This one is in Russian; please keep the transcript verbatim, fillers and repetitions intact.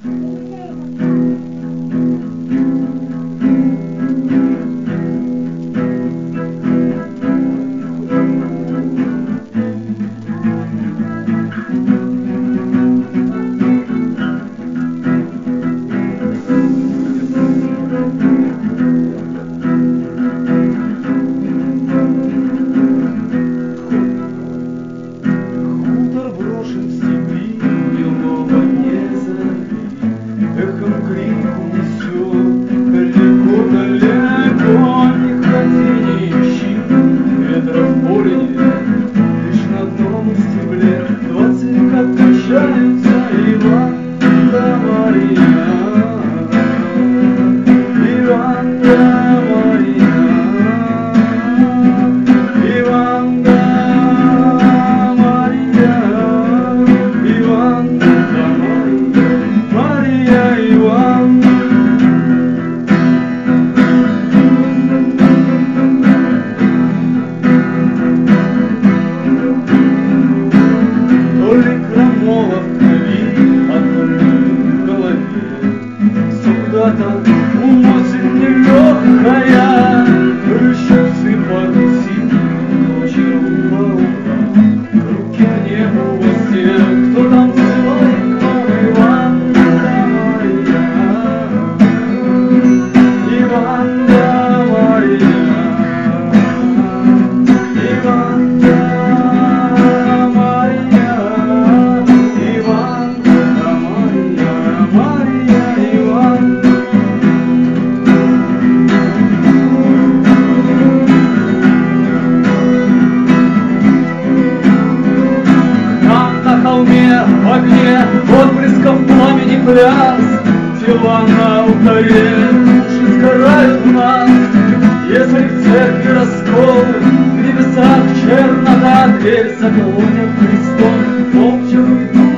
Уносит нелегкая, рыщицы повисит, ночью волна, руки к небу все, кто танцевает, но Иван-да Марья, Иван-да Марья, Иван-да Марья, Иван-да Марья, Марья, Иван. В огне, отблеском пламени пляс, тела на алтаре, души сгорают в нас. Если в церкви расколы, в небесах чернота, дверь за колонем Христом, молча уйдут.